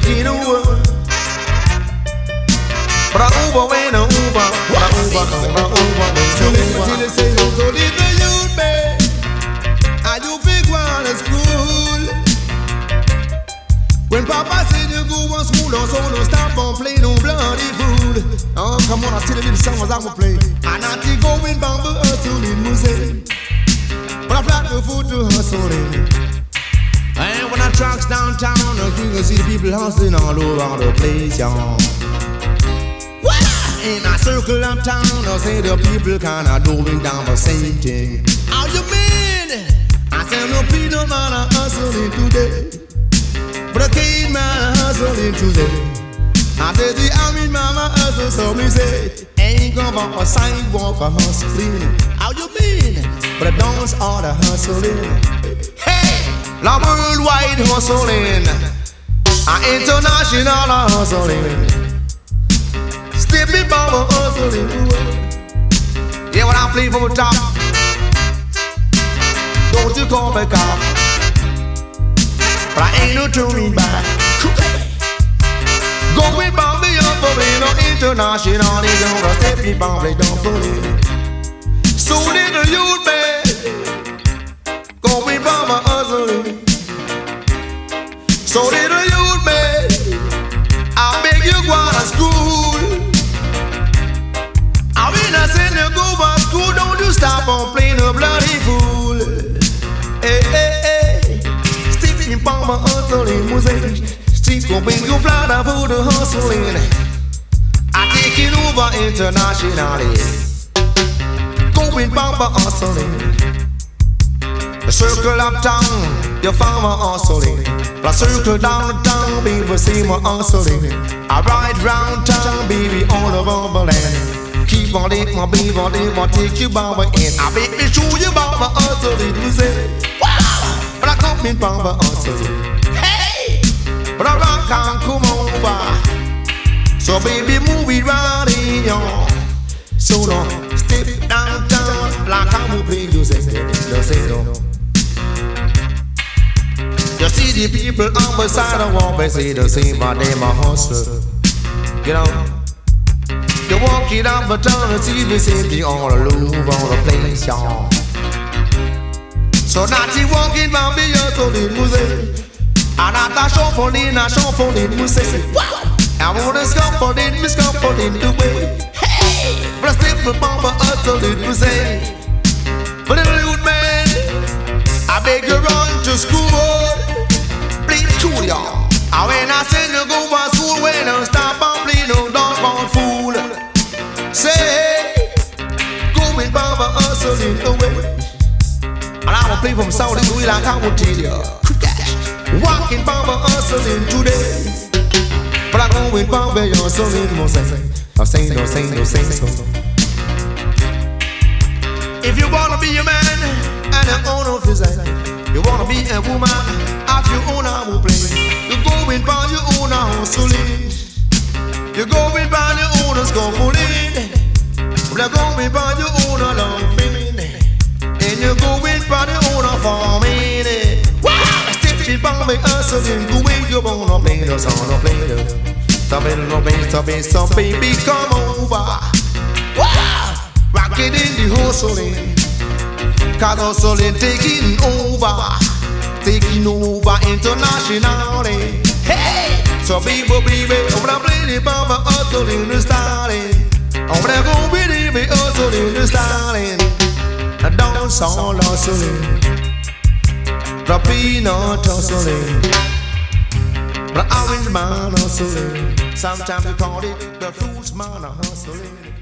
taking over. But over when over, So they say, so did the youth, man. And you big one at school. When Papa said you go to school, so don't stop on play no bloody food. Oh, come on, I'll tell you the songs I'm gonna play. And I think going bamboo hustling music. But I flat the food to hustling. And when I trucks downtown, you can see people hustling all over the place, y'all. In a circle uptown, I say the people kinda doing down the same thing. How you mean? I say no peanut man are hustling today, but the kid man hustling today. I say the army mama hustle, so me say ain't gonna for a sidewalk for hustling. How you mean? But the dance all the hustling. Hey, la worldwide hustling, international hustling. Stepping Baba hustling. Yeah, when I play from the top, don't you call me cop. But I ain't no turning back. Going Bobby up for me, no international. They gonna step me Bobby, don't pull it. So did the youth man. Going Baba hustling. So did the youth man. I beg you go to school. I said you go to school, don't you stop on playing a bloody fool. Hey, hey, hey. Stick in Palma hustling music. Streets gon' bring you flat for the hustling. I take it over internationally. Going Palma hustling. The circle uptown, your farmer hustling. The circle downtown, people see my hustling. I ride round town, baby, all over the land. Keep on it, my baby, my take you by my end. I bet me show you about my hustling, you say. Wow! But I come in by my hustling. Hey! But I rock and come over. So baby, move it right in, y'all. So don't step downtown like I will play, you say, no. You see the people on the side of the wall, they say the same, my name, my hustler. You know? You walk it up the town and see me sitting all alone on the place, y'all. So now she walking by me, you're so little music. And I shuffling music. I wanna scuffling the way. Hey! But I step the bomber, hustling music. But little youth man, I beg you run to school. Please cool, y'all. And when I say you go to school, when I stop and play no dog fool. Say, hey, going Baba hustling away. And I will play from Saudi to like I will tell you. Walking Baba hustling today. But I'm going Baba hustling, no say so. If you wanna be a man and an owner of his life, you wanna be a woman, have your own I will play. You going by your own hustling. You going by your own scuffling. You're going by your own loving. And you're going by your own farming. Wow! Stepping by me hustling, the way you wanna play the song of play. So baby, come over. Wow! Rock it in the hustling. Cause hustling taking over internationally. Hey! So people, I'm gonna play the Baba hustling the styling. I'm gonna go with the hustling the styling. The dance all hustling. The peanut hustling. The orange man hustling. Sometimes we call it the fruits man hustling.